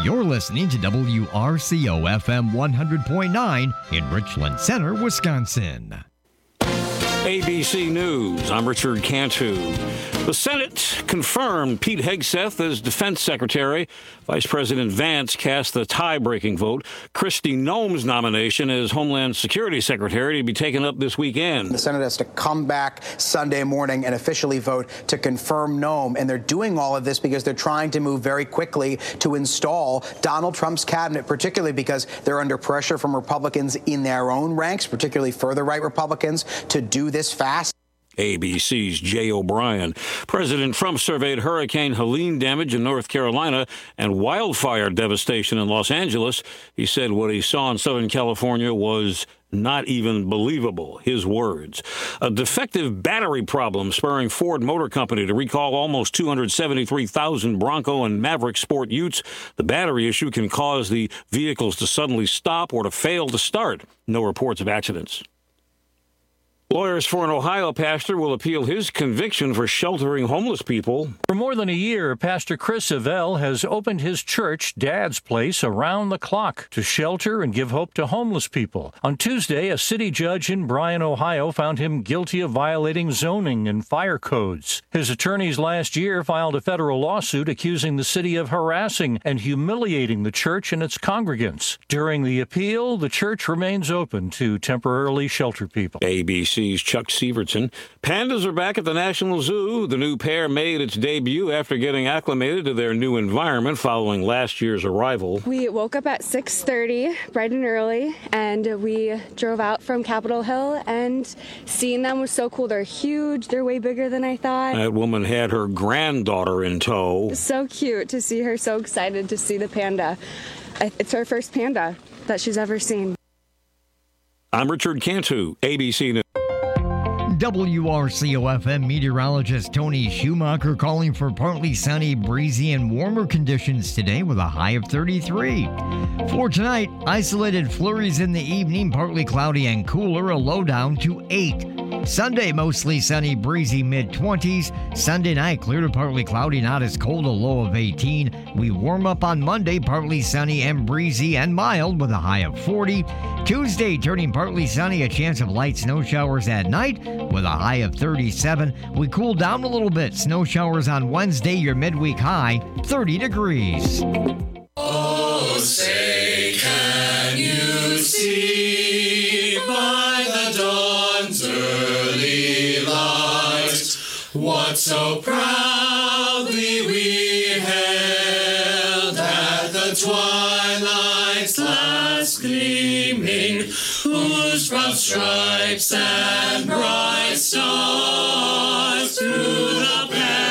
You're listening to WRCO FM 100.9 in Richland Center, Wisconsin. ABC News, I'm Richard Cantu. The Senate confirmed Pete Hegseth as Defense Secretary. Vice President Vance cast the tie-breaking vote. Kristi Noem's nomination as Homeland Security Secretary to be taken up this weekend. The Senate has to come back Sunday morning and officially vote to confirm Noem. And they're doing all of this because they're trying to move very quickly to install Donald Trump's cabinet, particularly because they're under pressure from Republicans in their own ranks, particularly further right Republicans, to do this fast. ABC's Jay O'Brien. President Trump surveyed Hurricane Helene damage in North Carolina and wildfire devastation in Los Angeles. He said what he saw in Southern California was not even believable. His words. A defective battery problem spurring Ford Motor Company to recall almost 273,000 Bronco and Maverick Sport Utes. The battery issue can cause the vehicles to suddenly stop or to fail to start. No reports of accidents. Lawyers for an Ohio pastor will appeal his conviction for sheltering homeless people. For more than a year, Pastor Chris Avell has opened his church, Dad's Place, around the clock to shelter and give hope to homeless people. On Tuesday, a city judge in Bryan, Ohio, found him guilty of violating zoning and fire codes. His attorneys last year filed a federal lawsuit accusing the city of harassing and humiliating the church and its congregants. During the appeal, the church remains open to temporarily shelter people. ABC's Chuck Severson. Pandas are back at the National Zoo. The new pair made its debut after getting acclimated to their new environment following last year's arrival. We woke up at 6:30, bright and early, and we drove out from Capitol Hill, and seeing them was so cool. They're huge. They're way bigger than I thought. That woman had her granddaughter in tow. So cute to see her so excited to see the panda. It's her first panda that she's ever seen. I'm Richard Cantu, ABC News. WRCO-FM meteorologist Tony Schumacher calling for partly sunny, breezy, and warmer conditions today with a high of 33. For tonight, isolated flurries in the evening, partly cloudy and cooler, a low down to 8. Sunday, mostly sunny, breezy, mid-20s. Sunday night, clear to partly cloudy, not as cold, a low of 18. We warm up on Monday, partly sunny and breezy and mild with a high of 40. Tuesday, turning partly sunny, a chance of light snow showers at night with a high of 37. We cool down a little bit. Snow showers on Wednesday, your midweek high, 30 degrees. Oh, say, can you see by the dawn's early light what so proudly we hailed at the twilight's last gleaming, whose broad stripes and bright stars through the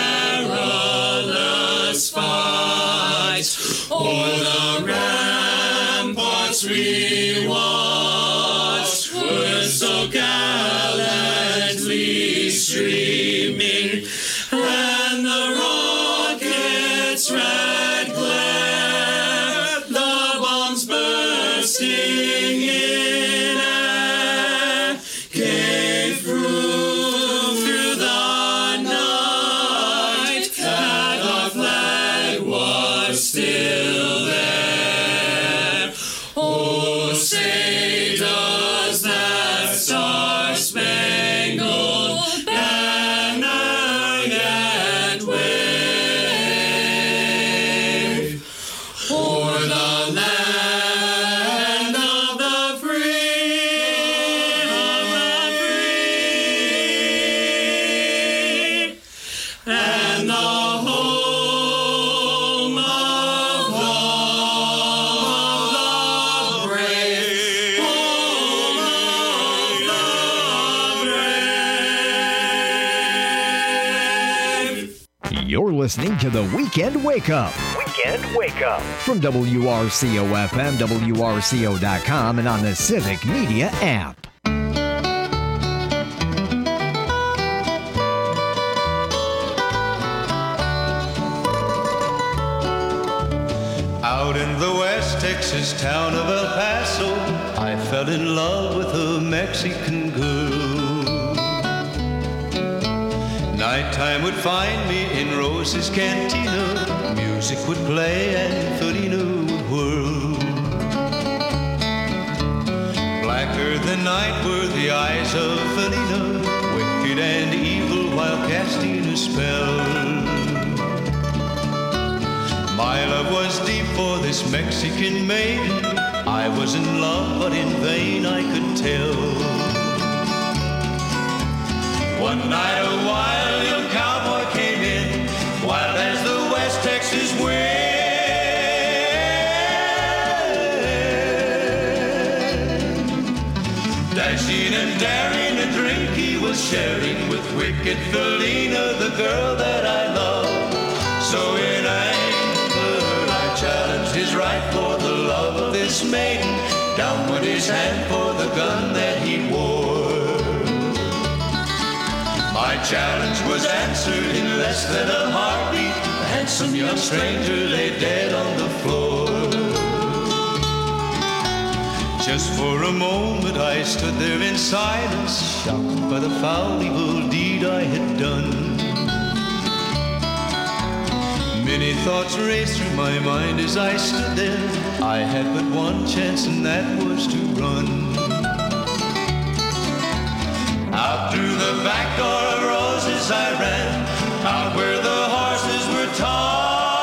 perilous fight o'er the ramparts we watched were so gallantly streaming, and the rockets' red glare, the bombs bursting in air, gave proof through the night that our flag was still there. Oh, say does that star-spangled banner yet wave o'er the land of the free, and the home of the brave, home of the brave. You're listening to the Weekend Wake Up. Weekend Wake Up. From WRCO-FM, WRCO.com, and on the Civic Media app. Out in the West Texas town of El Paso, I fell in love with a Mexican girl. Nighttime would find me in Rose's cantina. Music would play and Felina would whirl. Blacker than night were the eyes of Felina, wicked and evil while casting a spell. My love was deep for this Mexican maiden. I was in love, but in vain I could tell. One night a wild young cowboy came in, wild as the West Texas wind. Dashing and daring a drink he was sharing with wicked Felina, the girl that I love. So in anger I challenged his right for the love of this maiden. Down went his hand for the gun that he wore. My challenge was answered in less than a heartbeat. A handsome young stranger lay dead on the floor. Just for a moment I stood there in silence, shocked by the foul evil deed I had done. Many thoughts raced through my mind as I stood there. I had but one chance, and that was to run. Out through the back door of Roses I ran, out where the horses were tied.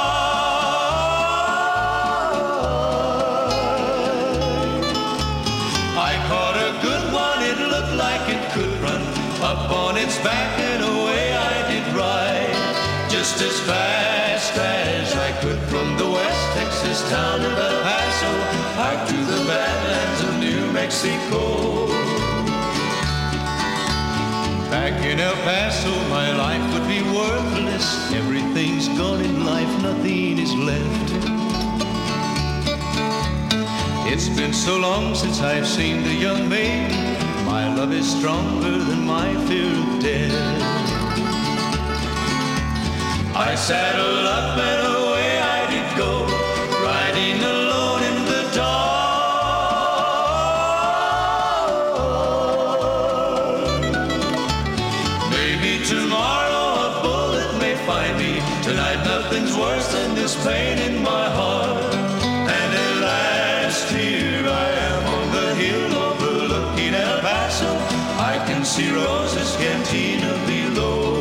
I caught a good one, it looked like it could run. Up on its back and away I did ride, just as fast as I could from the West Texas town of El Paso out to the Badlands of New Mexico. Back in El Paso, my life would be worthless. Everything's gone in life, nothing is left. It's been so long since I've seen the young maiden. My love is stronger than my fear of death. I saddled up and away I did go, riding alone in the dark. Tomorrow a bullet may find me. Tonight nothing's worse than this pain in my heart. And at last here I am on the hill overlooking El Paso. I can see Rose's cantina below.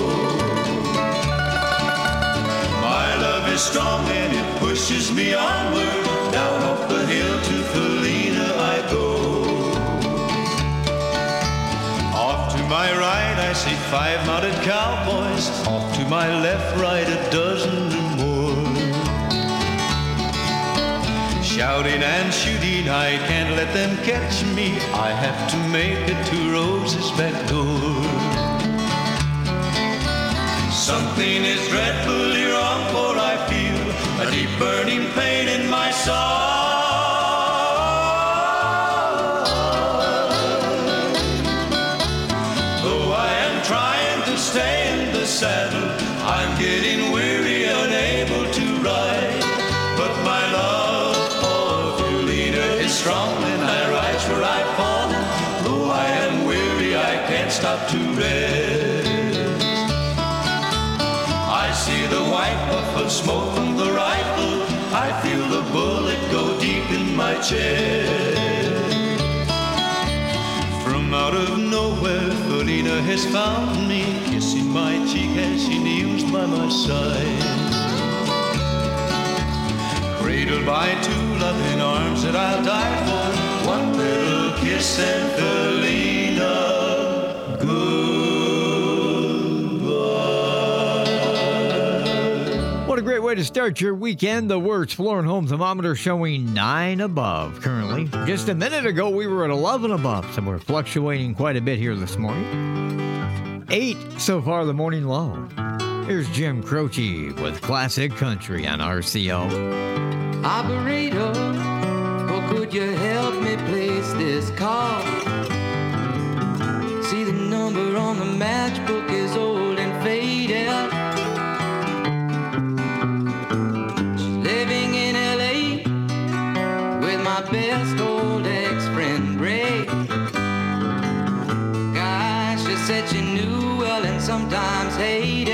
My love is strong and it pushes me onward. Down off the hill to Felina I go. Off to my right I see 5 mounted cowboys. Off to my left, right, a dozen or more. Shouting and shooting, I can't let them catch me. I have to make it to Rose's back door. Something is dreadfully wrong, for I feel a deep burning pain in my soul. Stay in the saddle, I'm getting weary, unable to ride. But my love for Felina is strong, and I rise where I've fallen. Though I am weary, I can't stop to rest. I see the white puff of smoke from the rifle. I feel the bullet go deep in my chest. From out of nowhere, Felina has found me, kissing my cheek as she kneels by my side. Cradled by 2 loving arms that I'll die for, one little kiss and Felina, goodbye. What a great way to start your weekend. The We're Exploring Home thermometer showing 9 above currently. Just a minute ago, we were at 11 above, so we're fluctuating quite a bit here this morning. 8 so far, the morning low. Here's Jim Croce with Classic Country on RCO. Operator, oh, could you help me place this call? See, the number on the matchbook is old and faded. Living in LA with my best old ex-friend Ray. Gosh, she said she knew well and sometimes hated.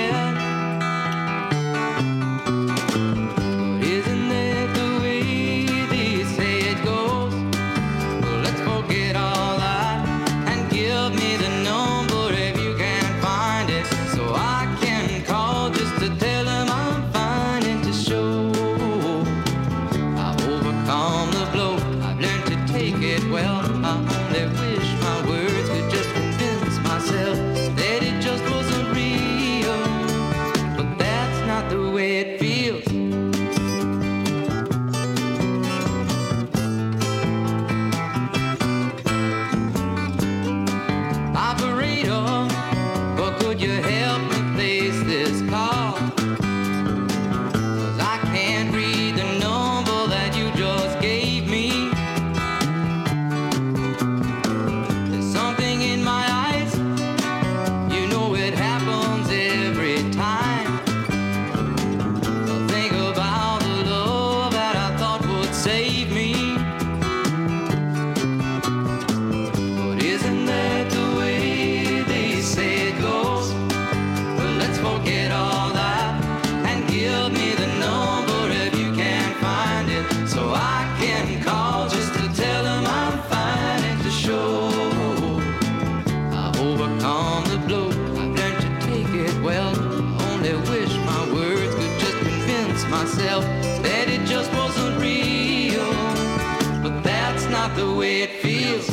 wish my words could just convince myself that it just wasn't real. But that's not the way it feels.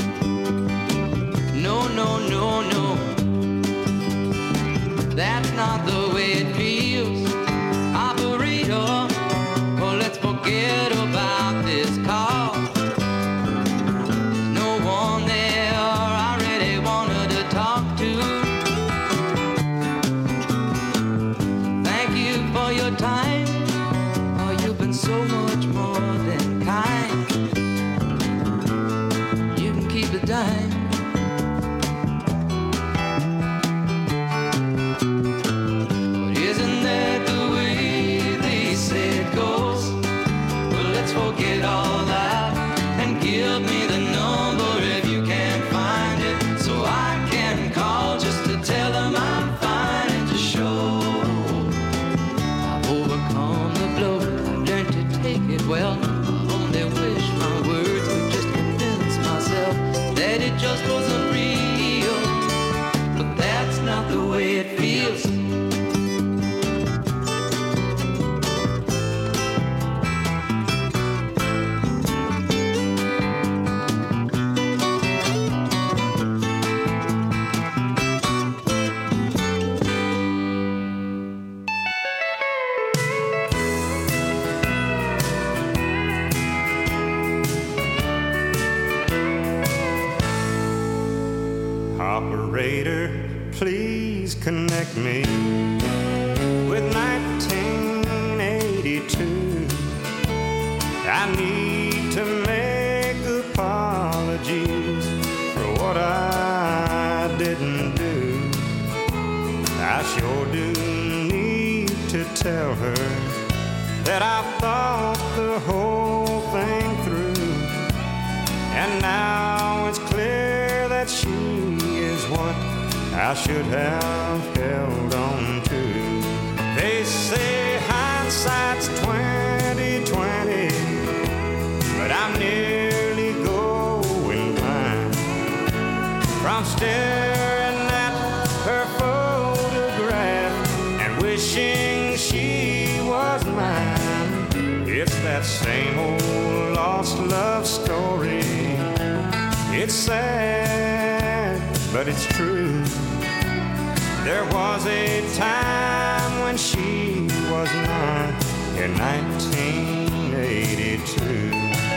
No, no, no, no. That's not the way it feels. Operator, well, let's forget about this call. There's no one there I really wanted to talk to. Thank you for your time. Oh, you've been so much more than kind. You can keep the dime. Forget all that and give me the number if you can't find it, so I can call just to tell them I'm fine and to show I've overcome the blow. I've learned to take it well. I only wish my words could just convince myself that it just wasn't real, but that's not the way it feels. Operator, please connect me with 1982. I need to make apologies for what I didn't do. I sure do need to tell her that I've thought the whole thing through, and now it's clear that she is what I should have held on to. They say hindsight's 20/20, but I'm nearly going blind from staring at her photograph and wishing she was mine. It's that same old lost love story. It's sad, but it's true. There was a time when she was mine in 1982.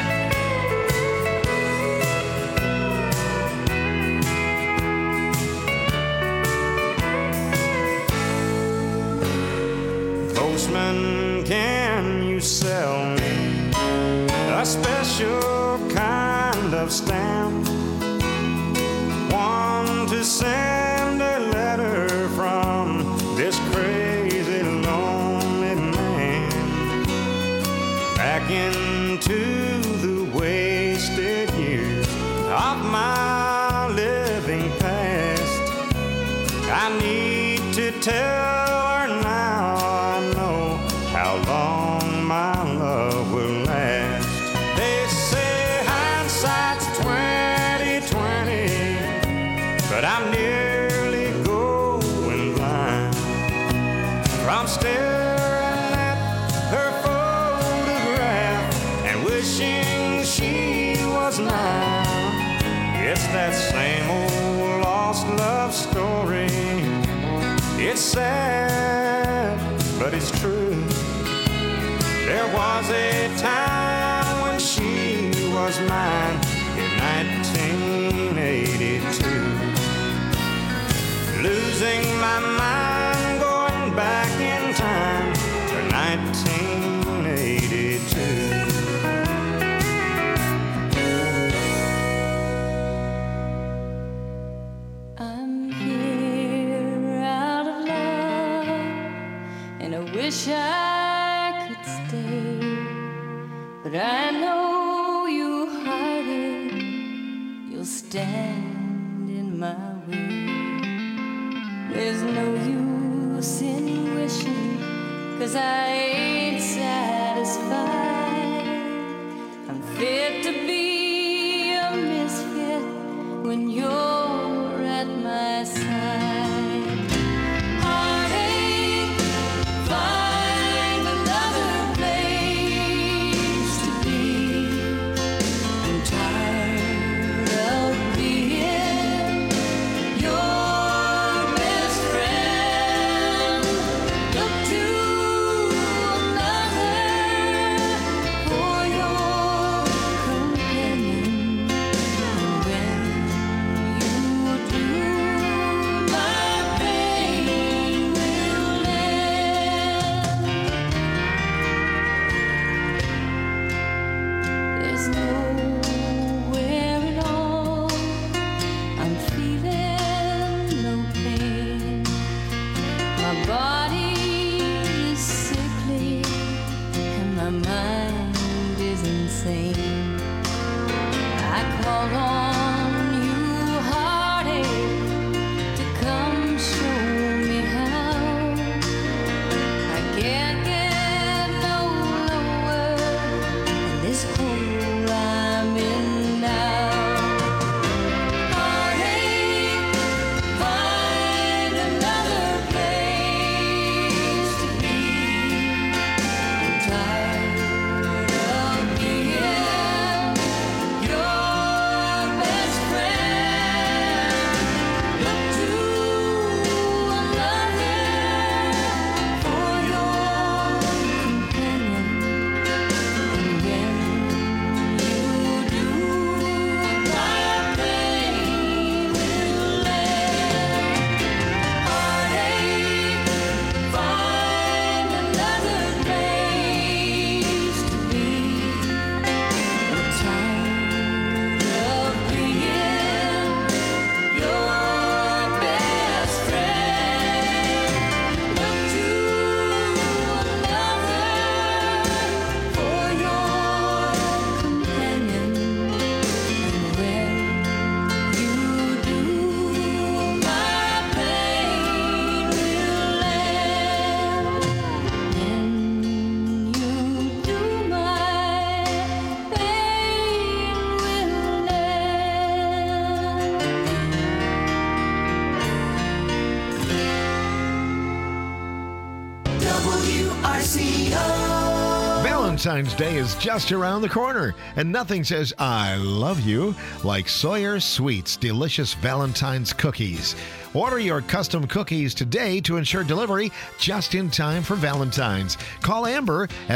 Postman, can you sell me a special kind of stamp? One to send a letter from this crazy lonely man back into the wasted years of my living past. I need to tell her now I know how long my love will last. They say hindsight's 20/20, but I'm nearly going blind from staring at her photograph and wishing she was mine. It's that same old lost love story. It's sad, but it's true. There was a time when she was mine in 1982. Losing my mind, going back in time to 1982. I'm here out of love, and I wish I could stay, but I know you hide it. You'll stand in my way. There's no use in wishing, 'cause I ain't satisfied. I'm fit to be a misfit when you're at my side. Heartache same. I called on you, heartache, to come show me how. I can't get no lower than this hole I'm in now. Heartache, find another place to be. I'm tired of being your best friend. Look to another for your companion. And when you do, my pain will end. Heartache, find another place to be. I'm tired of being your best friend. Look to another for your companion. And when you do, my pain will end. When you do, my pain will WRCO. Valentine's Day is just around the corner, and nothing says I love you like Sawyer Sweets delicious Valentine's cookies. Order your custom cookies today to ensure delivery just in time for Valentine's. Call Amber at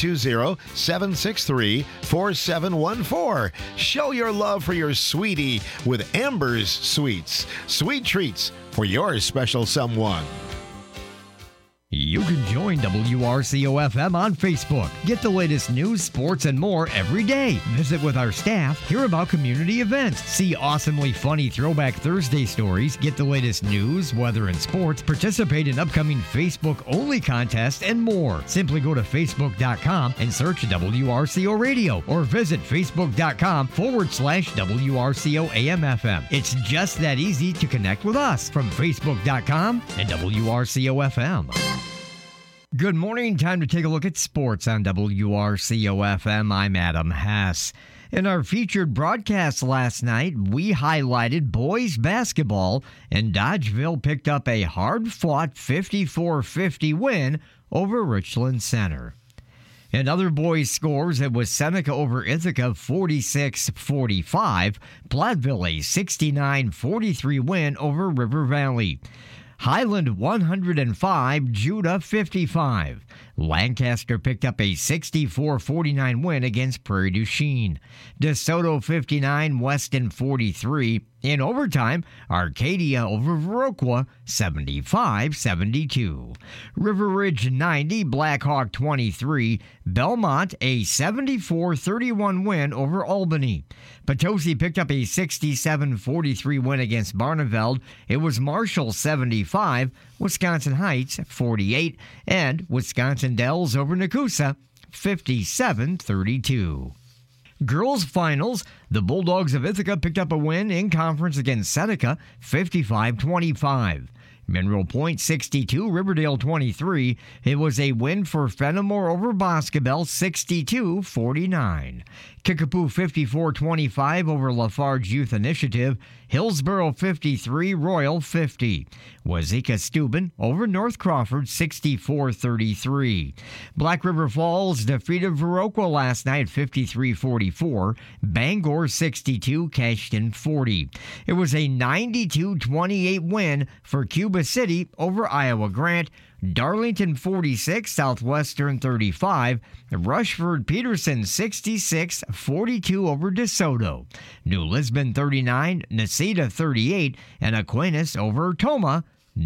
920-763-4714. Show your love for your sweetie with Amber's Sweets. Sweet treats for your special someone. You can join WRCO-FM on Facebook. Get the latest news, sports, and more every day. Visit with our staff, hear about community events, see awesomely funny Throwback Thursday stories, get the latest news, weather, and sports, participate in upcoming Facebook-only contests, and more. Simply go to Facebook.com and search WRCO Radio or visit Facebook.com/WRCO AM/FM. It's just that easy to connect with us from Facebook.com and WRCO-FM. Good morning. Time to take a look at sports on WRCO-FM. I'm Adam Hess. In our featured broadcast last night, we highlighted boys basketball, and Dodgeville picked up a hard-fought 54-50 win over Richland Center. In other boys' scores, it was Seneca over Ithaca 46-45, Platteville a 69-43 win over River Valley. Highland 105, Judah 55. Lancaster picked up a 64-49 win against Prairie du Chien. DeSoto 59, Weston 43. In overtime, Arcadia over Viroqua 75-72. River Ridge 90, Blackhawk 23. Belmont a 74-31 win over Albany. Potosi picked up a 67-43 win against Barneveld. It was Marshall 75, Wisconsin Heights 48, and Wisconsin Dells over Nakusa 57-32. Girls finals, the Bulldogs of Ithaca picked up a win in conference against Seneca 55-25. Mineral Point 62, Riverdale 23. It was a win for Fenimore over Boscobel 62-49. Kickapoo 54-25 over Lafarge Youth Initiative. Hillsboro 53, Royal 50. Wazeeka Steuben over North Crawford 64-33. Black River Falls defeated Viroqua last night 53-44. Bangor 62, Cashton 40. It was a 92-28 win for Cuba City over Iowa Grant. Darlington 46, Southwestern 35, Rushford Peterson 66-42 over DeSoto. New Lisbon 39, Necedah 38, and Aquinas over Toma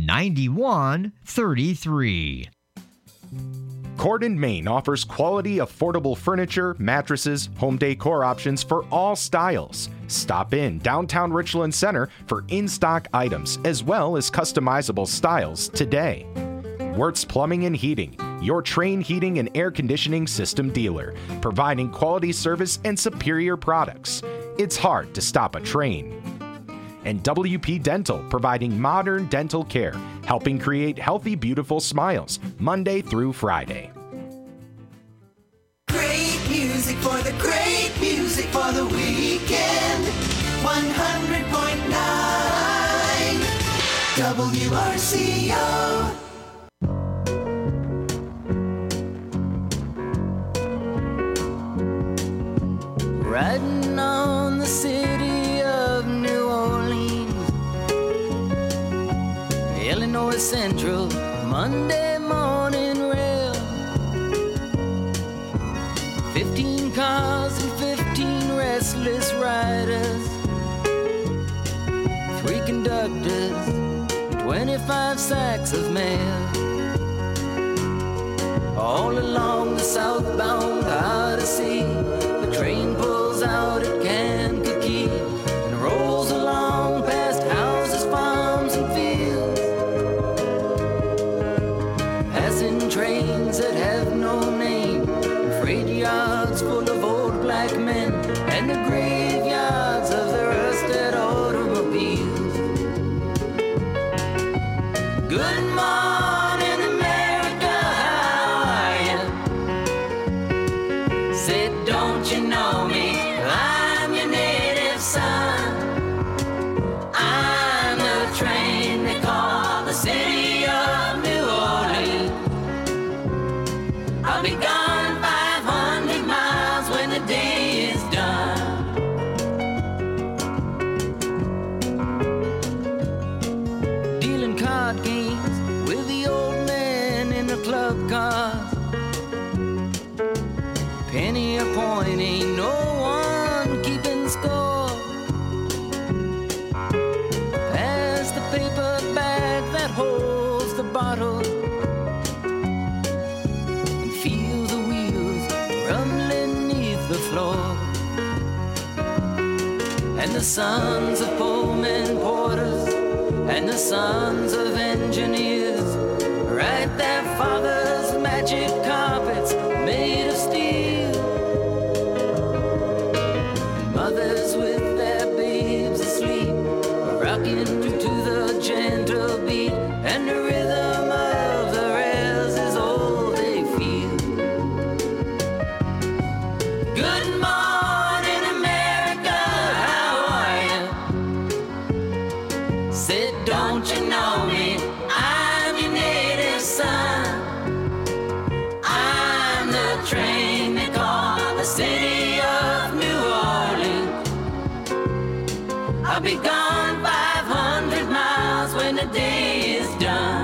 91-33. Cordon Main offers quality, affordable furniture, mattresses, home decor options for all styles. Stop in downtown Richland Center for in-stock items as well as customizable styles today. Wirtz Plumbing and Heating, your Trane heating and air conditioning system dealer, providing quality service and superior products. It's hard to stop a Trane. And WP Dental, providing modern dental care, helping create healthy, beautiful smiles, Monday through Friday. Great music for the great music for the weekend. 100.9 WRCO. Riding on the city of New Orleans, Illinois Central, Monday morning rail. 15 cars and 15 restless riders, 3 conductors, 25 sacks of mail. All along the southbound Odyssey, the train pulls out at Kankakee and rolls along past houses, farms, and fields, passing trains that have no name, and freight yards full of old black men, and the graveyards of the rusted automobiles. Good morning, America, how are you? Said, don't you know me? I'm your native son. I'm the train they call the city of New Orleans. I'll be gone 500 miles when the day is done. Dealing card games with the old man in the club cars. Penny a point, ain't no one keeping score. Pass the paper bag that holds the bottle, and feel the wheels rumbling neath the floor. And the sons of Pullman porters and the sons of engineers write their fathers' magic carpets made of steel. And mothers with their babes asleep rocking to the gentle beat, and the rhythm of the rails is all they feel. Good morning, America, how are you? Said, don't you know me? I'm your native son. I'm the train they call the city of New Orleans. I'll be gone 500 miles when the day is done.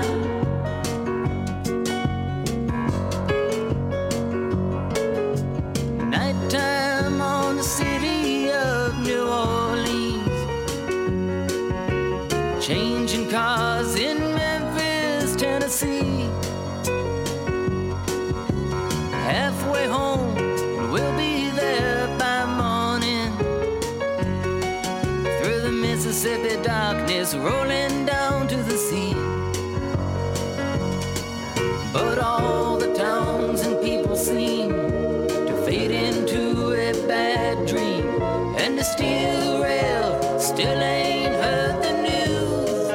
Nighttime on the city of New Orleans, changing cars in Memphis, Tennessee. Halfway home, and we'll be there by morning. Through the Mississippi darkness, rolling down to the sea. But all the towns and people seem to fade into a bad dream, and the steel rail still ain't heard the news.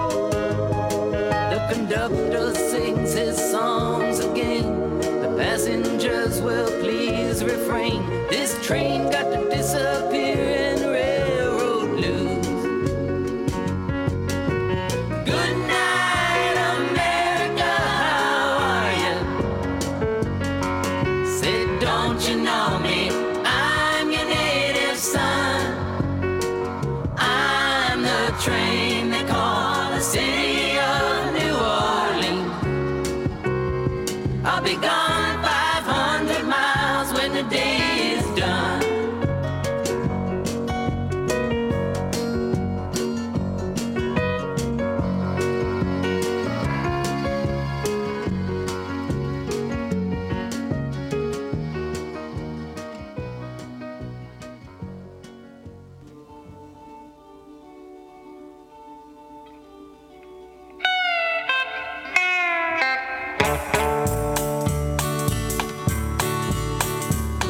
The conductor sings his songs again, the passengers will please refrain. This train got to disappear in railroad blues. Good night, America, how are you? Said, don't you know me? I'm your native son. I'm the train they call the city of New Orleans. I'll be gone 500 miles when the day is done.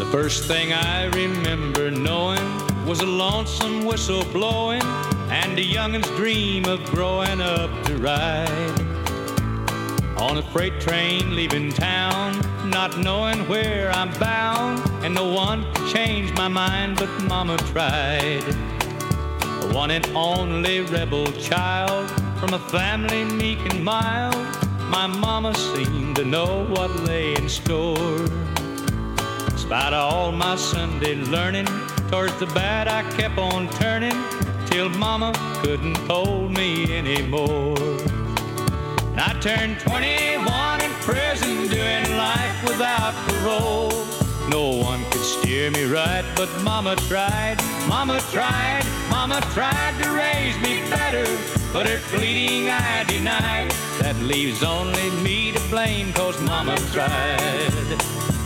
first thing I remember knowing was a lonesome whistle blowing and a youngin's dream of growing up to ride on a freight train leaving town, not knowing where I'm bound, and no one could change my mind, but Mama tried. The one and only rebel child from a family meek and mild, my mama seemed to know what lay in store. In spite of all my Sunday learning, towards the bad I kept on turning, till Mama couldn't hold me anymore. And I turned 21 in prison, doing life without parole. No one could steer me right, but Mama tried, Mama tried, Mama tried to raise me better, but her pleading I denied. That leaves only me to blame, 'cause Mama tried.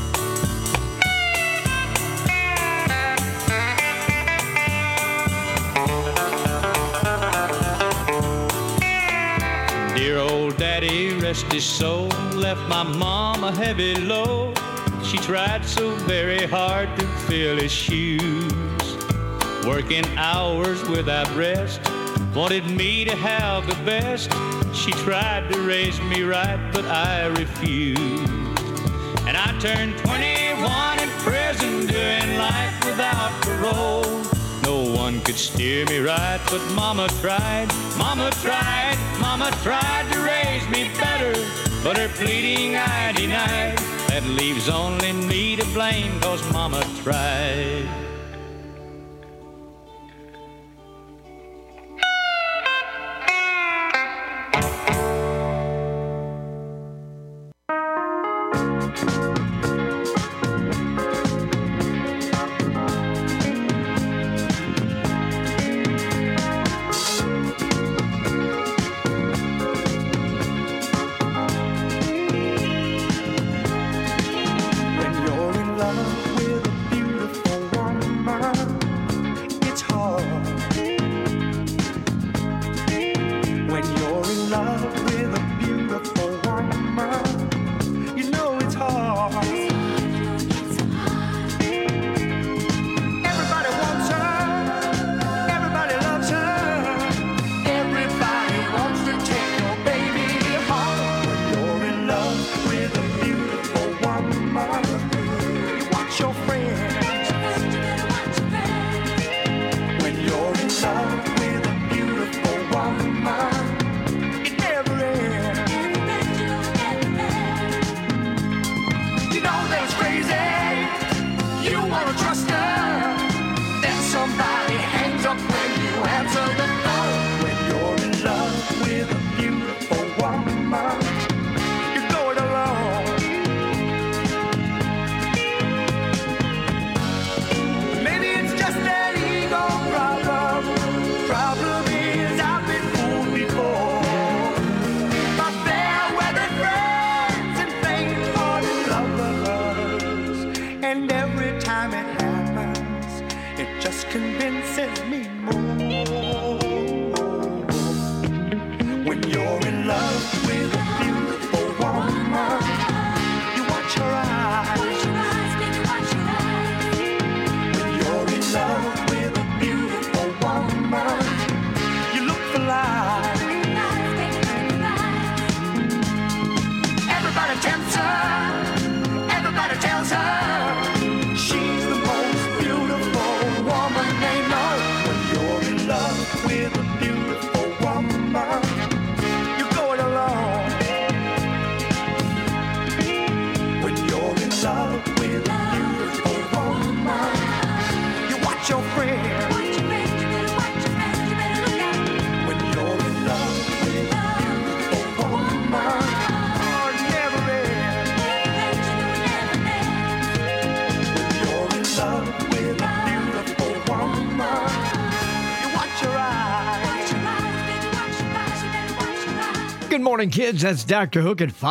Dear old daddy, rest his soul, left my mom a heavy load. She tried so very hard to fill his shoes, working hours without rest, wanted me to have the best. She tried to raise me right, but I refused. And I turned 21 in prison, doing life without parole. No one could steer me right, but Mama tried, Mama tried, Mama tried to raise me better, but her pleading I denied. That leaves only me to blame, 'cause Mama tried. Good morning, kids. That's Dr. Hook at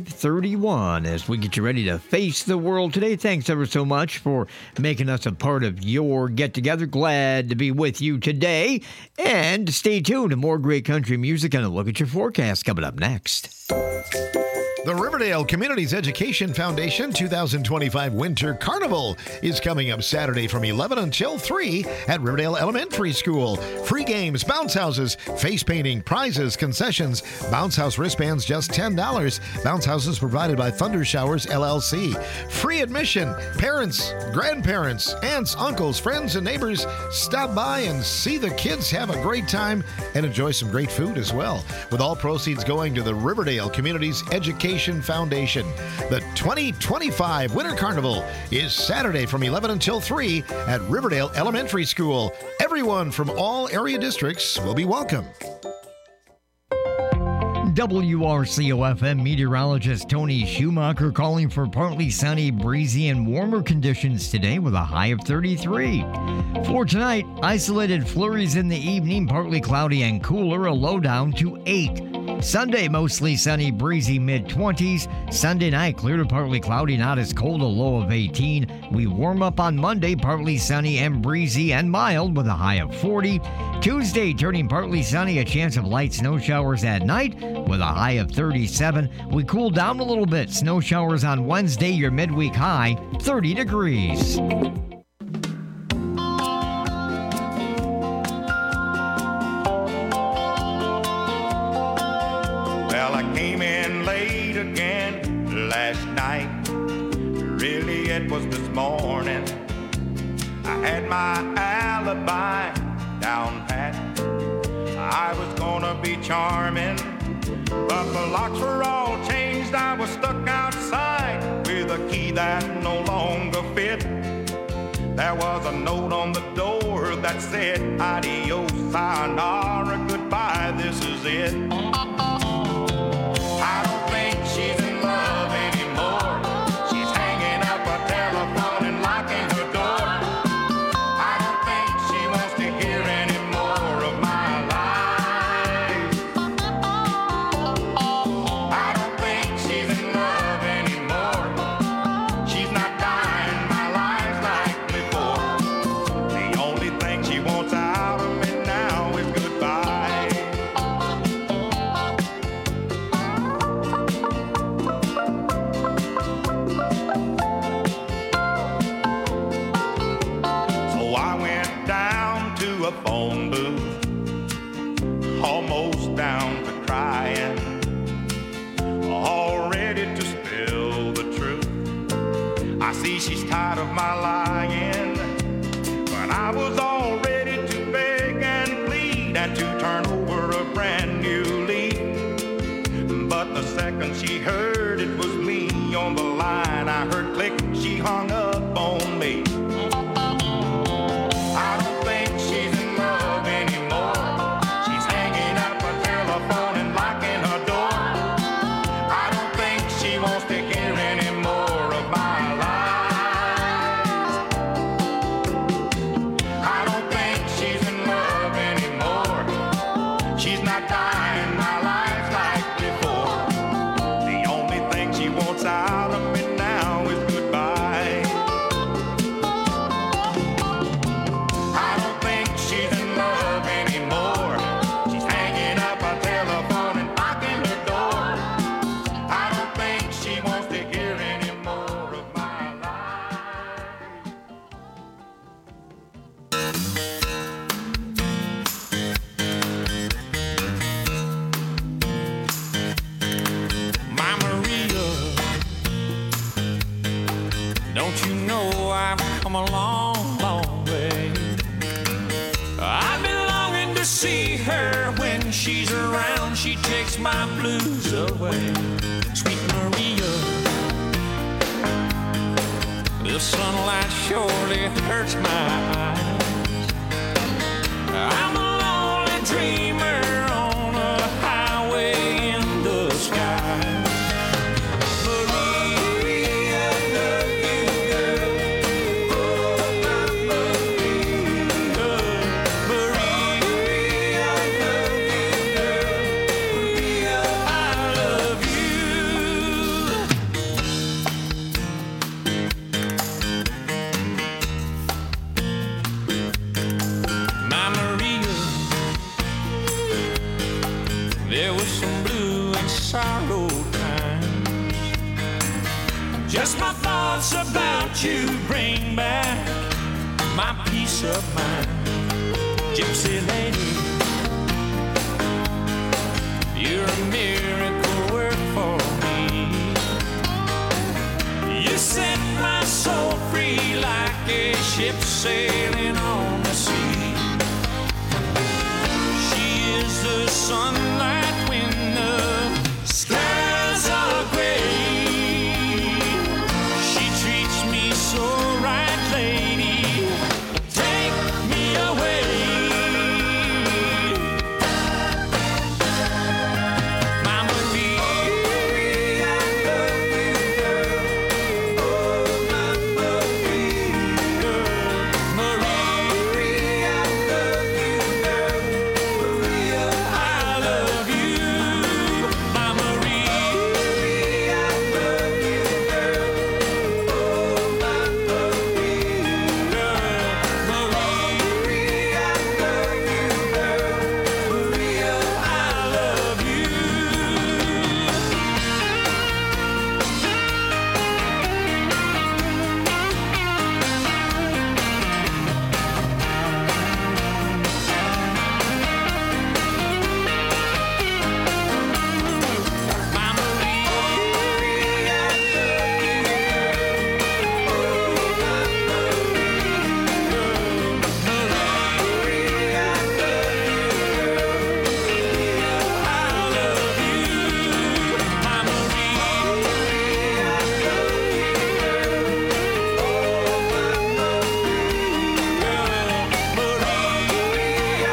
5:31 as we get you ready to face the world today. Thanks ever so much for making us a part of your get-together. Glad to be with you today. And stay tuned to more great country music and a look at your forecast coming up next. The Riverdale Communities Education Foundation 2025 Winter Carnival is coming up Saturday from 11 until 3 at Riverdale Elementary School. Free games, bounce houses, face painting, prizes, concessions, bounce house wristbands just $10. Bounce houses provided by Thunder Showers LLC. Free admission. Parents, grandparents, aunts, uncles, friends, and neighbors stop by and see the kids have a great time and enjoy some great food as well. With all proceeds going to the Riverdale Communities Education Foundation. The 2025 Winter Carnival is Saturday from 11 until 3 at Riverdale Elementary School. Everyone from all area districts will be welcome. WRCO-FM meteorologist Tony Schumacher calling for partly sunny, breezy, and warmer conditions today with a high of 33. For tonight, isolated flurries in the evening, partly cloudy and cooler, a low down to 8. Sunday, mostly sunny, breezy, mid-20s. Sunday night, clear to partly cloudy, not as cold, a low of 18. We warm up on Monday, partly sunny and breezy and mild with a high of 40. Tuesday, turning partly sunny, a chance of light snow showers at night with a high of 37. We cool down a little bit. Snow showers on Wednesday, your midweek high, 30 degrees. Well, I came in late again last night. Really, it was this morning. I had my alibi down pat. I was gonna be charming, but the locks were all changed. I was stuck outside with a key that no longer fit. There was a note on the door that said, adios, sayonara, goodbye, this is it. I don't think she's in love anymore. She's hanging up a telephone and locking her door. I don't think she wants to hear any more of my life. I don't think she's in love anymore. She's not dying my life like before. The only thing she wants out of me now is goodbye. So I went down to a phone booth, almost down to crying, all ready to spill the truth. I see she's tired of my lying, but I was all ready to beg and plead and to turn over a brand new leaf. But the second she heard it was me on the line, I heard click, she hung up on me. I don't think she's in love anymore. She's hanging up a telephone and locking her door. I don't think she wants to hear any more of my lies. I don't think she's in love anymore. She's not dying my life like before. The only thing she wants out of me now is goodbye. I don't think she's in love anymore. She's hanging up a telephone and locking the door. I don't think she wants to hear any more of my life. My Maria, don't you know I've come a long, long way? I've been longing to see her. When she's around, she takes my blues away. Sweet Maria, the sunlight surely hurts my eyes. I'm a lonely dreamer on a highway in the sky. Maria, love you, girl. Oh, my Maria. Maria, love you, girl. Maria, I love you. Just my thoughts about you bring back my peace of mind. Gypsy lady, you're a miracle work for me. You set my soul free like a ship sailing on the sea. She is the sunlight when the skies are gray. She treats me so right, lady. Take me away. Mama Maria, I love you, girl. Oh, Mama Maria, Maria, I love you, girl. Maria, I love you. Mama Maria, I love you, girl. Oh, Mama Maria, Maria, I love you, girl. Maria, I love you. Mama Maria, I love you, girl. Oh, Mama Maria, Maria, I love you, girl. Maria, I love you. Mama Maria, I love you, girl. Oh, Mama Maria,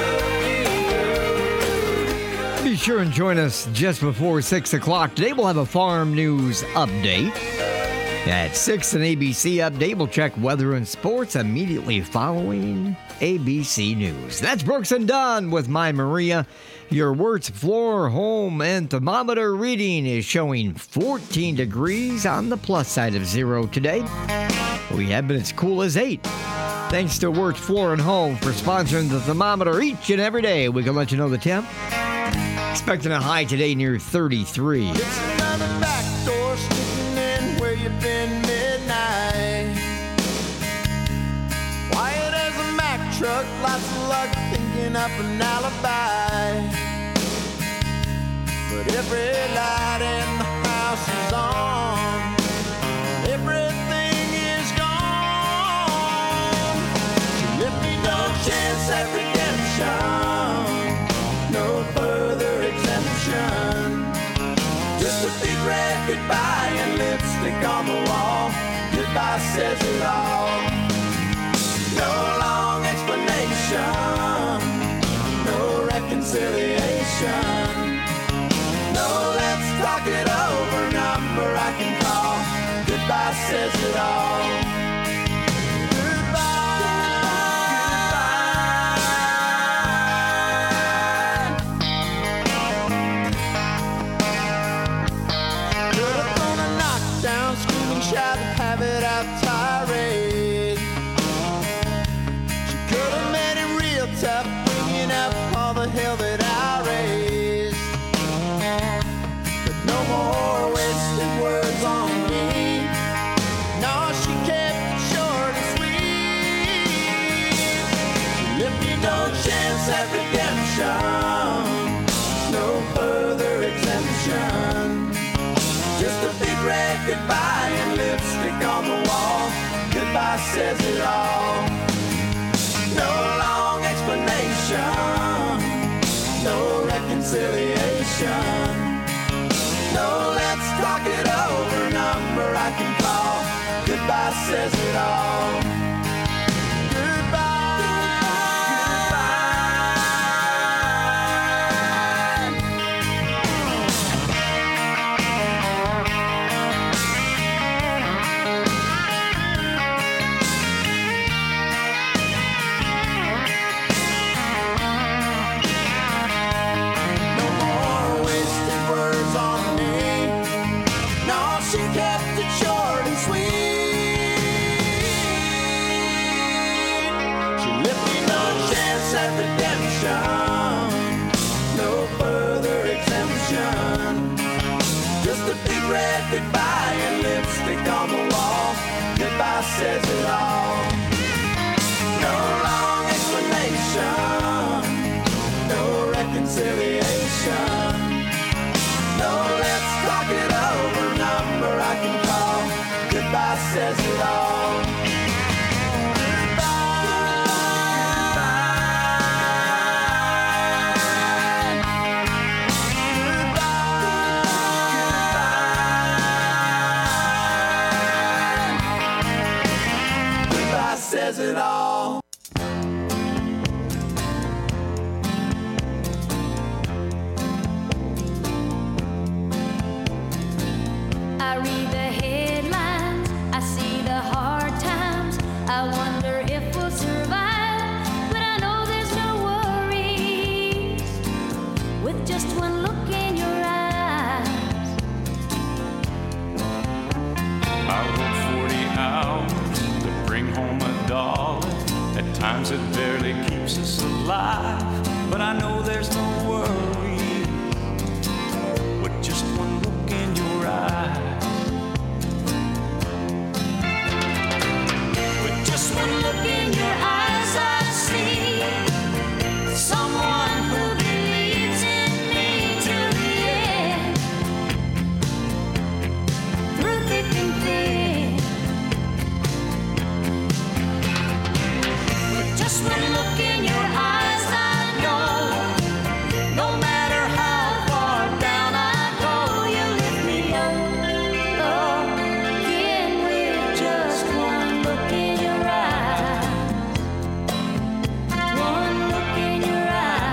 I love you, girl. Be sure and join us just before 6 o'clock. Today we'll have a farm news update. At 6, an ABC update. We'll check weather and sports immediately following ABC News. That's Brooks and Dunn with My Maria. Your Wirtz floor, home, and thermometer reading is showing 14 degrees on the plus side of 0 today. We have been as cool as 8. Thanks to Wirtz Floor and Home for sponsoring the thermometer each and every day. We can let you know the temp. Expecting a high today near 33. It's another back door sticking in where you've been midnight. Quiet as a Mack truck, lots of luck thinking up an alibi. But every light in the house is on. Everything is gone. So if you don't chance at redemption, no further exemption. Just a big red goodbye and lipstick on the wall. Goodbye says it all. No long explanation, no reconciliation. No, let's talk it over, number I can call. Goodbye says it all. Have it out tirade. She could have made it real tough, bringing up all the hell that I raised. But no more wasted words on me. No, she kept it short and sweet. She left me no chance at redemption, no further exemption. Just a big red goodbye and lipstick on the wall. Goodbye says it all. No long explanation, no reconciliation. No, let's talk it over, number I can call. Goodbye says it all. She kept it short and sweet. says it all. Goodbye says it all. I read the headlines, I see the hard times. I wonder if we'll survive, but I know there's no worries with just one look in your eyes. I work 40 hours to bring home $1. At times it barely keeps us alive, but I know there's no worry with just one look in your eyes. With just one look in your eyes, I see someone who believes in me till the end. Through thick and thin. With just one look in your eyes, I know no matter how far down I go, you lift me up again with just one look in your eyes. One look in your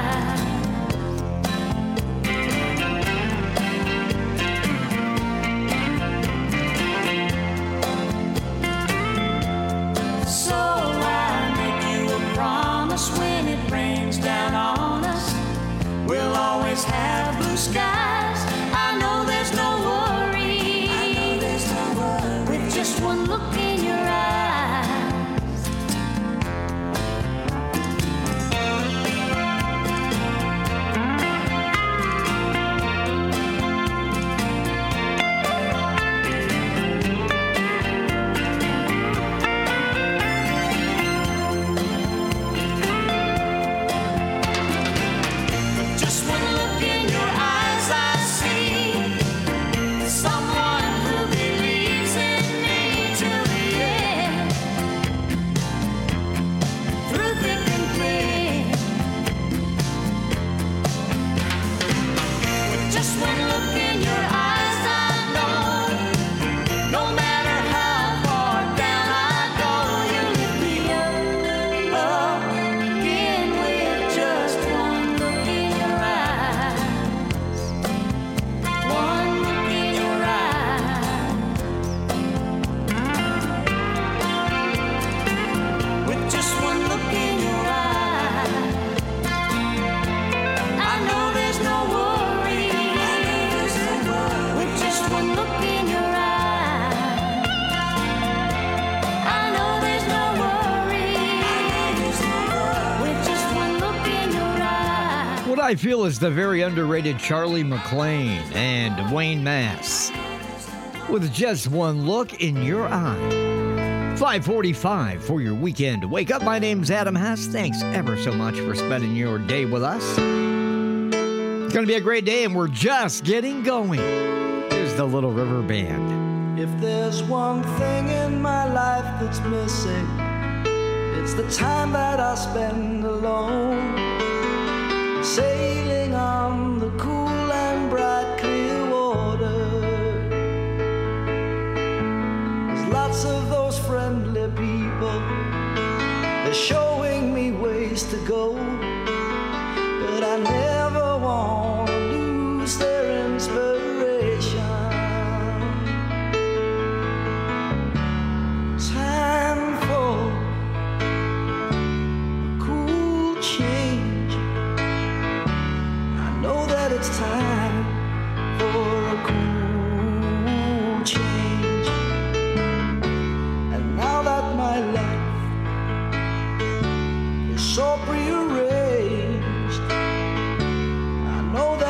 eyes. So I make you a promise when it rains down on us, we'll always have blue skies. I know there's no worry. With just one look in your eyes. With just one look in your eyes, I see someone who believes in me till the end. Through thick and thin. With just one look in your eyes, I know no matter how far down I go, you lift me up again with just one look in your eyes. One look in your eyes. With just one look in your eyes, I know there's no worry. With just one look in your eyes, I know there's no worry. With just one look in your eyes. What I feel is the very underrated Charlie McClain and Wayne Mass. With just one look in your eye. 5:45 for your weekend. Wake up. My name's Adam Hess. Thanks ever so much for spending your day with us. It's going to be a great day, and we're just getting going. Here's the Little River Band. If there's one thing in my life that's missing, it's the time that I spend alone, sailing on the cool and bright clear water. There's lots of those friendly people, they're showing me ways to go, but I never want to lose their inspiration. Time for a cool change. I know that it's time for a cool change. And now that my life is so prearranged, I know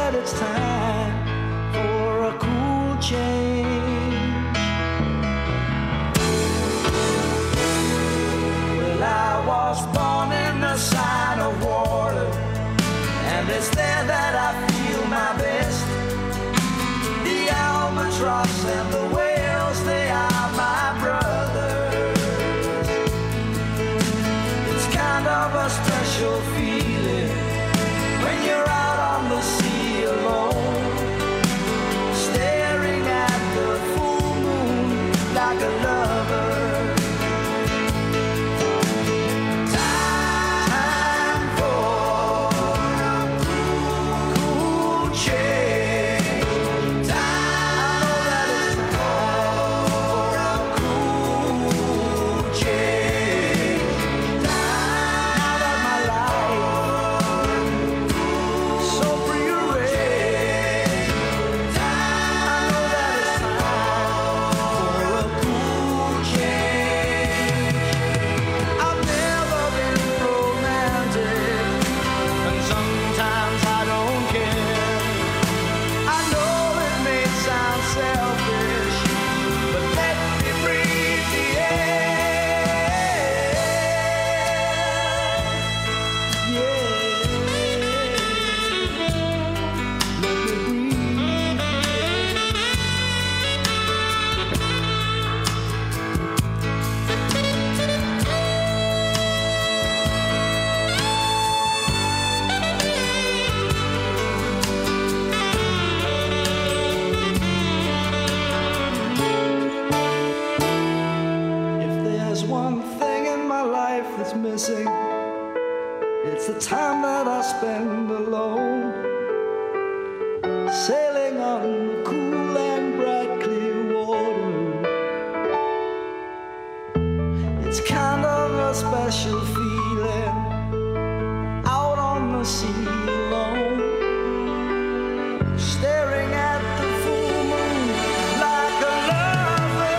like a lover. Time for a cool change. I know that it's time for a cool change. Now that my life so prearranged, I know that it's time for a cool change. I've never been romantic, and sometimes I don't care. I know it may sound selfish, but let me breathe the air. Yeah, let me breathe. If there's one thing in my life that's missing, it's the time that I spend alone, sailing on the cool and bright clear water. It's kind of a special feeling out on the sea alone, staring at the full moon like a lover.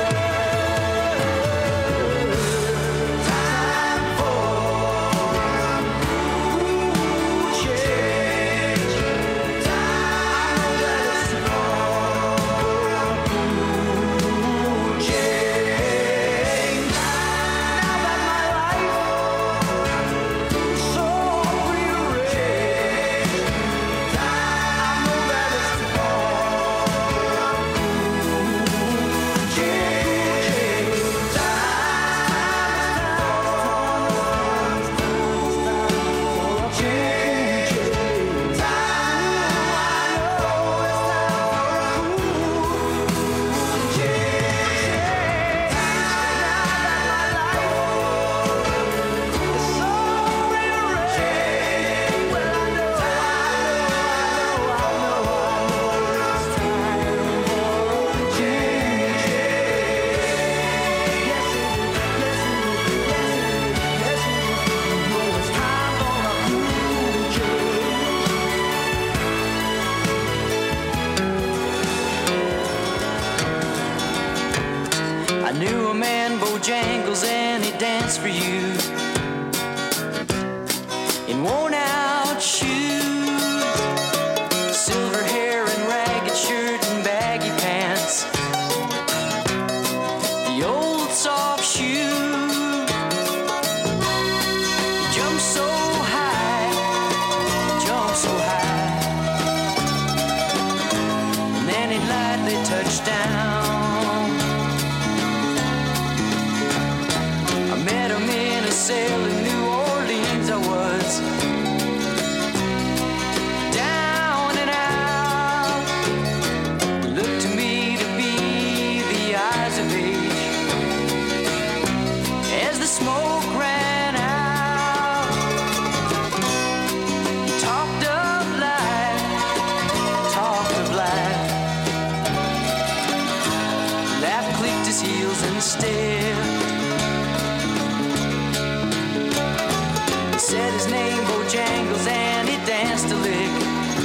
Time for a cool change. I know that it's time for a cool change. Now that my life so prearranged, I know that it's time for a cool change. I knew a man, Bojangles, and he danced for you in worn-out shoes, silver hair and ragged shirt and baggy pants, the old soft shoe. He jumped so high, and then he lightly touched down. I met him in a cell in New Orleans. I was down and out. It looked to me to be the eyes of age as the smoke ran out. He talked of life, Laugh clicked his heels and stared. He said his name, Bojangles, and he danced a lick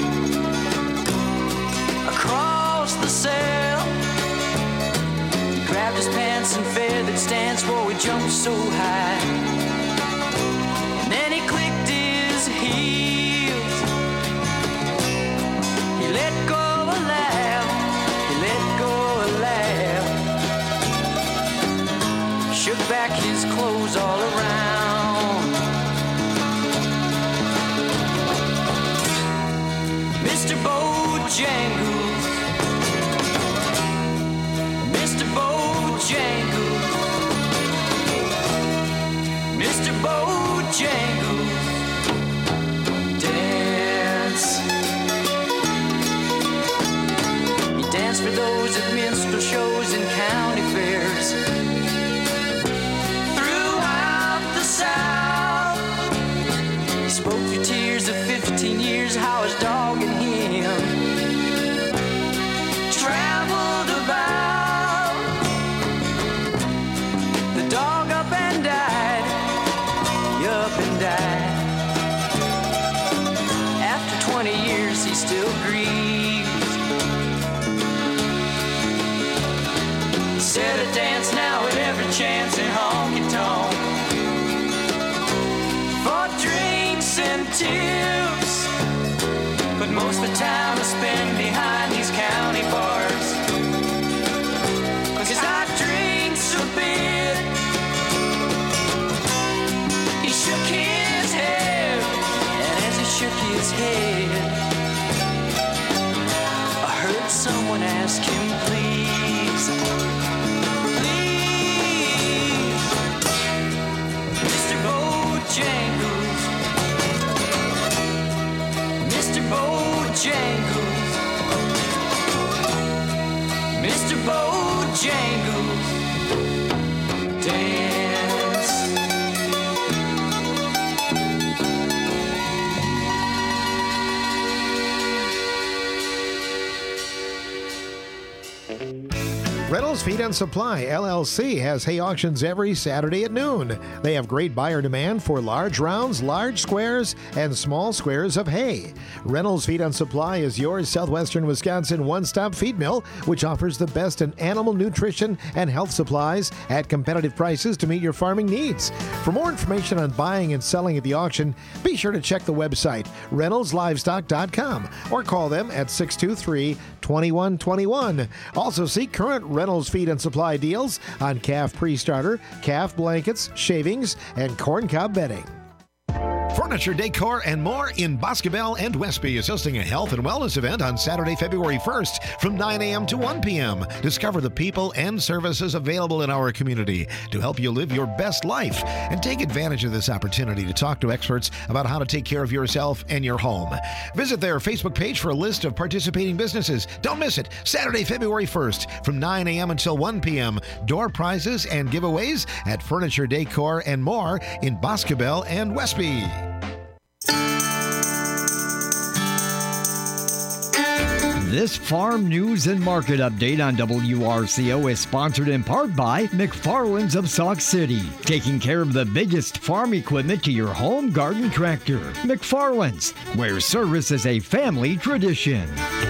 across the cell. He grabbed his pants and feathered stance, whoa, he jumped so high. And then he clicked his heels. He let go a laugh, he let go a laugh. Shook back his clothes all around. Mr. Bojangles, Mr. Bojangles, Mr. Bojangles, dance. He danced for those at minstrel shows and county fairs. still grieves. Said I dance now at every chance in honky-tonk for drinks and tips, but most of the time I spend behind these county bars, 'cause I drink so bit. He shook his head, and as he shook his head, I heard someone ask him, please, please, Mr. Bojangles, Mr. Bojangles, Mr. Bojangles, dance. Reynolds Feed and Supply, LLC, has hay auctions every Saturday at noon. They have great buyer demand for large rounds, large squares, and small squares of hay. Reynolds Feed and Supply is your southwestern Wisconsin one-stop feed mill, which offers the best in animal nutrition and health supplies at competitive prices to meet your farming needs. For more information on buying and selling at the auction, be sure to check the website, reynoldslivestock.com, or call them at 623-2121. Also see current Reynolds Feed and Supply deals on calf pre-starter, calf blankets, shavings, and corncob bedding. Furniture, Decor, and more in Boscobel and Westby is hosting a health and wellness event on Saturday, February 1st from 9 a.m. to 1 p.m. Discover the people and services available in our community to help you live your best life and take advantage of this opportunity to talk to experts about how to take care of yourself and your home. Visit their Facebook page for a list of participating businesses. Don't miss it. Saturday, February 1st from 9 a.m. until 1 p.m. Door prizes and giveaways at Furniture, Decor, and more in Boscobel and Westby. This farm news and market update on WRCO is sponsored in part by McFarland's of Sauk City, taking care of the biggest farm equipment to your home garden tractor. McFarland's, where service is a family tradition.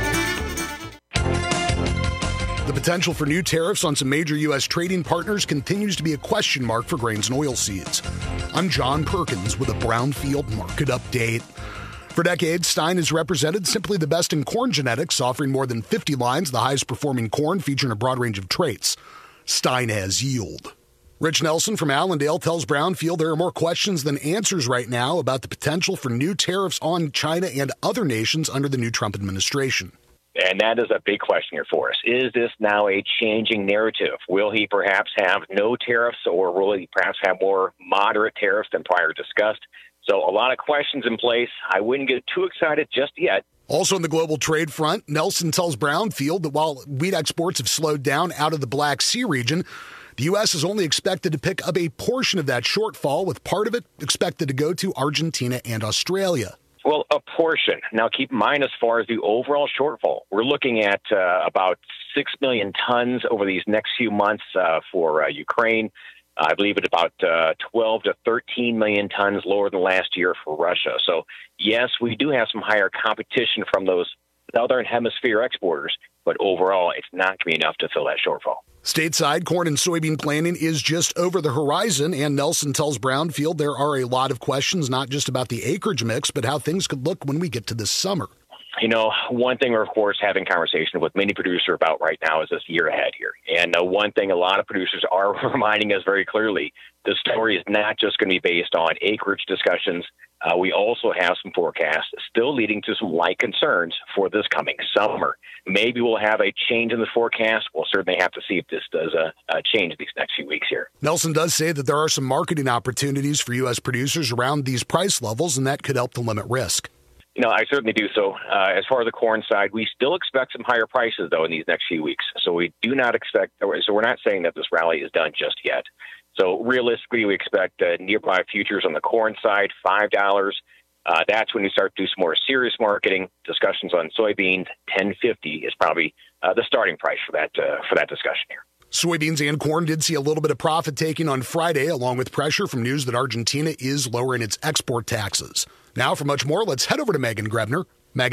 The potential for new tariffs on some major U.S. trading partners continues to be a question mark for grains and oilseeds. I'm John Perkins with a Brownfield Market Update. For decades, Stein has represented simply the best in corn genetics, offering more than 50 lines of the highest performing corn featuring a broad range of traits. Stein has yield. Rich Nelson from Allendale tells Brownfield there are more questions than answers right now about the potential for new tariffs on China and other nations under the new Trump administration. And that is a big question here for us. Is this now a changing narrative? Will he perhaps have no tariffs, or will he perhaps have more moderate tariffs than prior discussed? So a lot of questions in place. I wouldn't get too excited just yet. Also on the global trade front, Nelson tells Brownfield that while wheat exports have slowed down out of the Black Sea region, the U.S. is only expected to pick up a portion of that shortfall, with part of it expected to go to Argentina and Australia. Well, a portion. Now, keep in mind, as far as the overall shortfall, we're looking at about 6 million tons over these next few months for Ukraine. I believe it's about 12 to 13 million tons lower than last year for Russia. So, yes, we do have some higher competition from those southern hemisphere exporters, but overall, it's not going to be enough to fill that shortfall. Stateside, corn and soybean planting is just over the horizon, and Nelson tells Brownfield there are a lot of questions, not just about the acreage mix, but how things could look when we get to this summer. You know, one thing we're, of course, having conversation with many producers about right now is this year ahead here. And one thing a lot of producers are reminding us very clearly, the story is not just going to be based on acreage discussions. We also have some forecasts still leading to some light concerns for this coming summer. Maybe we'll have a change in the forecast. We'll certainly have to see if this does change these next few weeks here. Nelson does say that there are some marketing opportunities for U.S. producers around these price levels, and that could help to limit risk. You know, I certainly do so. As far as the corn side, we still expect some higher prices, though, in these next few weeks. So we do not expect, so we're not saying that this rally is done just yet. So realistically, we expect nearby futures on the corn side, $5. That's when you start to do some more serious marketing. Discussions on soybeans, $10.50 is probably the starting price for that discussion here. Soybeans and corn did see a little bit of profit taking on Friday, along with pressure from news that Argentina is lowering its export taxes. Now, for much more, let's head over to Megan Grebner. Megan?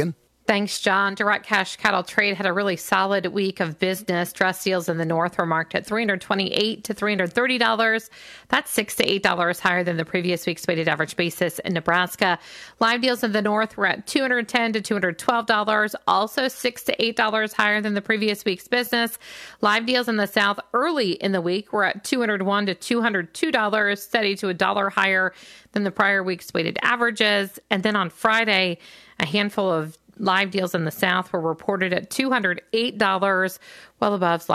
Thanks, John. Direct cash cattle trade had a really solid week of business. Dress deals in the north were marked at $328 to $330. That's $6 to $8 higher than the previous week's weighted average basis in Nebraska. Live deals in the north were at $210 to $212, also $6 to $8 higher than the previous week's business. Live deals in the south early in the week were at $201 to $202, steady to $1 higher than the prior week's weighted averages. And then on Friday, a handful of live deals in the south were reported at $208, well above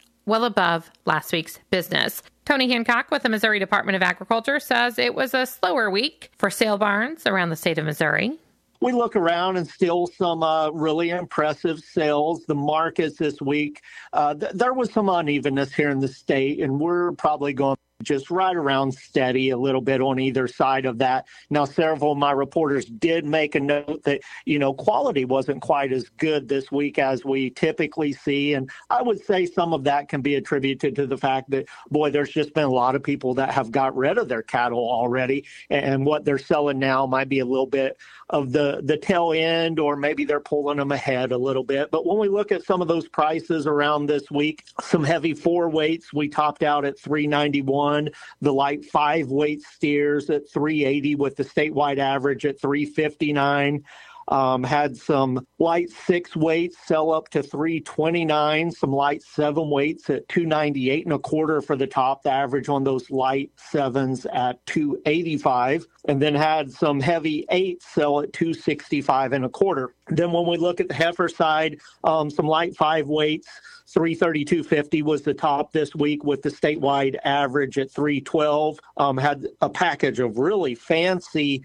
last week's business. Tony Hancock with the Missouri Department of Agriculture says it was a slower week for sale barns around the state of Missouri. We look around and still some really impressive sales. The markets this week, there was some unevenness here in the state, and we're probably going just right around steady, a little bit on either side of that. Now, several of my reporters did make a note that, quality wasn't quite as good this week as we typically see. And I would say some of that can be attributed to the fact that, there's just been a lot of people that have got rid of their cattle already. And what they're selling now might be a little bit of the tail end, or maybe they're pulling them ahead a little bit. But when we look at some of those prices around this week, some heavy 4 weights, we topped out at $391. The light 5 weight steers at $380 with the statewide average at $359. Had some light 6 weights sell up to $329, some light 7 weights at $298.25 for the top. The average on those light 7s at $285, and then had some heavy 8s sell at $265.25. Then when we look at the heifer side, some light 5 weights, $332.50 was the top this week with the statewide average at $312. Had a package of really fancy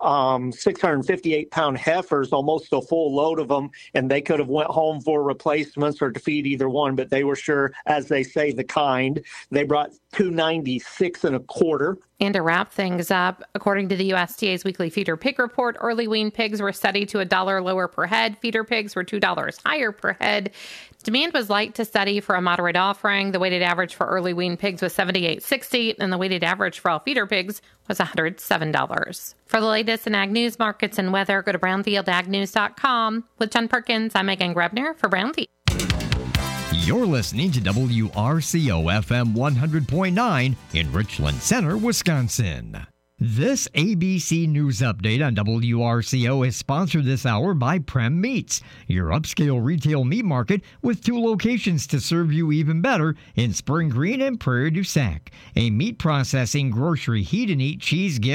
658-pound heifers, almost a full load of them, and they could have went home for replacements or to feed either one, but they were sure, as they say, the kind. They brought $296.25. And to wrap things up, according to the USDA's weekly feeder pig report, early wean pigs were steady to $1 lower per head. Feeder pigs were $2 higher per head. Demand was light to steady for a moderate offering. The weighted average for early wean pigs was $78.60, and the weighted average for all feeder pigs was $107. For the latest in ag news, markets, and weather, go to brownfieldagnews.com. With Jen Perkins, I'm Megan Grebner for Brownfield. You're listening to WRCO FM 100.9 in Richland Center, Wisconsin. This ABC News update on WRCO is sponsored this hour by Prem Meats, your upscale retail meat market with 2 locations to serve you even better in Spring Green and Prairie du Sac. A meat processing, grocery, heat and eat, cheese gift